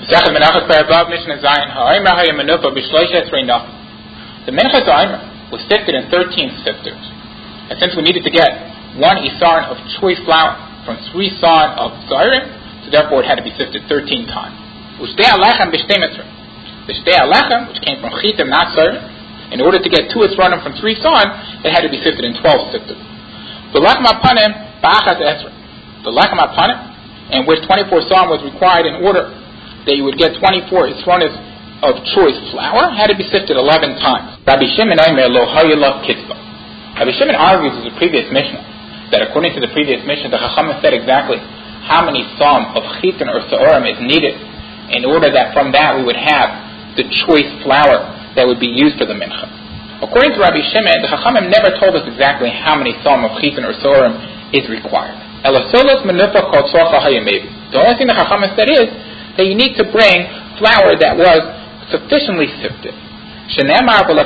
The Minchas Aimer was sifted in 13 sifters. And since we needed to get 1 isaron of choice flour from 3 sawn of zairim, so therefore it had to be sifted 13 times. The shtei alechem, which came from chitim, not zairim, in order to get 2 isaronim from 3 sawn, it had to be sifted in 12 sifters. The lechem apanim ba'achas esrei. The lechem apanim, in which 24 sawn was required in order that you would get 24 isronis of choice flour, had to be sifted 11 times. Rabbi Shimon Aimer lo hayilach kitzvah. Rabbi Shimon argues as the previous Mishnah that according to the previous Mishnah, the Chachamim said exactly how many sawn of chitin or seorim is needed in order that from that we would have the choice flour that would be used for the mincha. According to Rabbi Shimon, the Chachamim never told us exactly how many sawn of chitin or seorim is required. The only thing the Chachamim said is that you need to bring flour that was sufficiently sifted. As the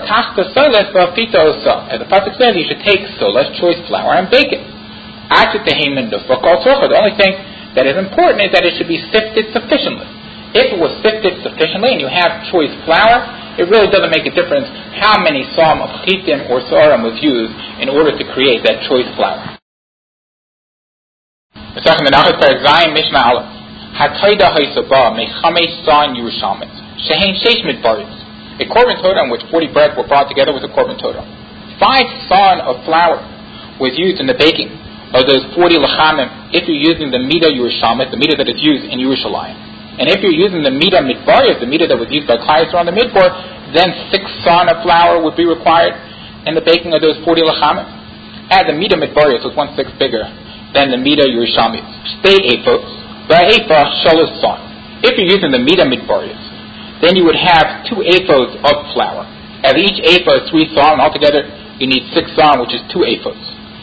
pasuk says, you should take solas, choice flour, and bake it. The only thing that is important is that it should be sifted sufficiently. If it was sifted sufficiently and you have choice flour, it really doesn't make a difference how many sawn of chitim or seorim was used in order to create that choice flour. A korban todah in which 40 bread were brought together with a korban todah. 5 sawn of flour was used in the baking of those 40 lechamim if you're using the midah Yerushalmit, the midah that is used in Yerushalayim. And if you're using the midah midbariyos, the midah that was used by Klal Yisrael on the midbar, then 6 sawn of flour would be required in the baking of those 40 lechamim. As the midah midbariyos was 1/6 bigger than the midah Yerushalmit. Stay ephos, va'ephah shalosh sawn. If you're using the midah midbariyos, then you would have 2 ephos of flour. As each ephah is 3 sawn, altogether you need 6 sawn, which is 2 ephos.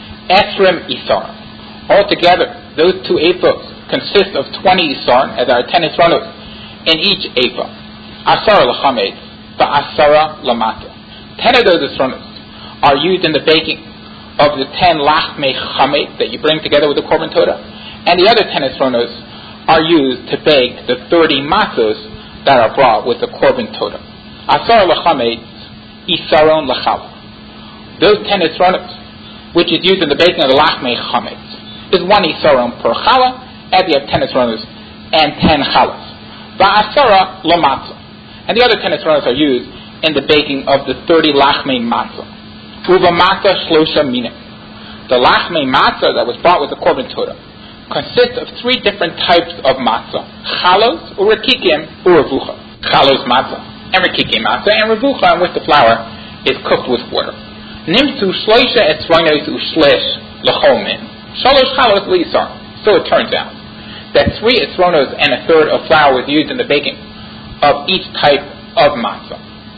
Esrim isaron. Altogether, those 2 ephos consist of 20 isaron, as are 10 isronos in each ephah. Asara lachamed, va'asara lamata. 10 of those isronos are used in the baking of the 10 lachmei chamed that you bring together with the korban todah, and the other 10 isronos are used to bake the 30 matzos that are brought with the korban todah. Asar lachamed, isaron lachala. Those 10 isronos, which is used in the baking of the lachmei chametz, is 1 isaron per chala, and you have 10 isronos and 10 chalas. Va'asara lamatzah. And the other 10 isronos are used in the baking of the 30 lachmei matzah. Uva matzah shlosha minim. The lachmei matzah that was brought with the korban todah consists of 3 different types of matzah: chalos, urakikim, uravucha. Chalos matzah, and rakikim matzah, and revucha, in which the flour is cooked with water. Nimtzu shloisha esronos ushlish lechomin, shalosh chalos liisar. So it turns out that 3 esronos and 1/3 of flour was used in the baking of each type of matzah.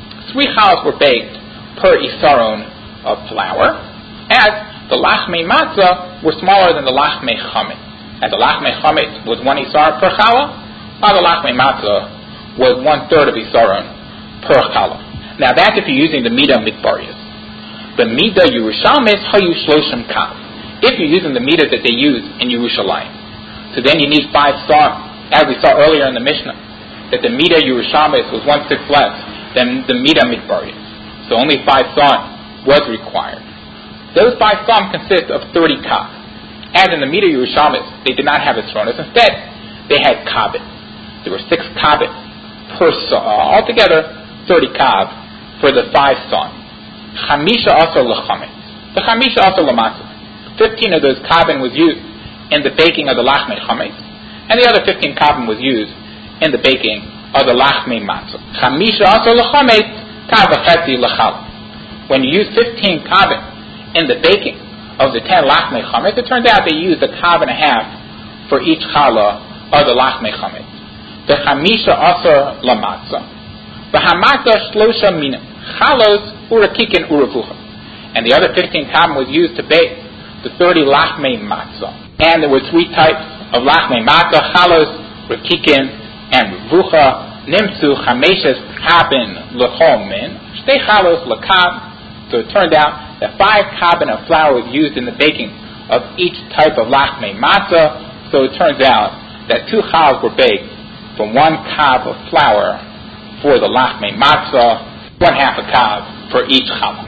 3 chalos were baked per isaron of flour, as the lachmei matzah were smaller than the lachmei chametz. And the lachmei chametz was 1 isar per chala, while the lachmei matzah was 1/3 of isaron per chala. Now that's if you're using the midah midbariyos. The midah Yerushalmis hayu shloshim kav. If you're using the midah that they use in Yerushalayim, so then you need 5 sawn, as we saw earlier in the Mishnah, that the midah Yerushalmis was 1/6 less than the midah midbariyos. So only 5 sawn was required. Those 5 sawn consist of 30 kav. As in the midah Yerushalmis, they did not have isronos. Instead, they had kabit. There were 6 kabit per saw. Altogether, 30 kav for the 5 sawn. Chamisha also lachametz. The chamisha also lamatzah. 15 of those kabin was used in the baking of the lachmei chametz, and the other 15 kabin was used in the baking of the lachmei matzah. Chamisha also lachametz, kav v'chetzi lachal. When you use 15 kabin in the baking of the 10 lachmei chametz, it turns out they used a kav and a half for each chala of the lachmei chametz. The chamisha also lamatzah. The hamatzah shlosha minim. Chalos urakikin uravucha. And the other 15 kabin was used to bake the 30 lachmei matzah. And there were 3 types of lachmei matzah: chalos, rakikin, and revucha. Nimtzu chameshes kabin lechol min, shtei chalos lakav. So it turned out that 5 kabin of flour was used in the baking of each type of lachmei matzah. So it turns out that 2 chalos were baked from 1 kav of flour for the lachme matzah, 1/2 a kav for each challah.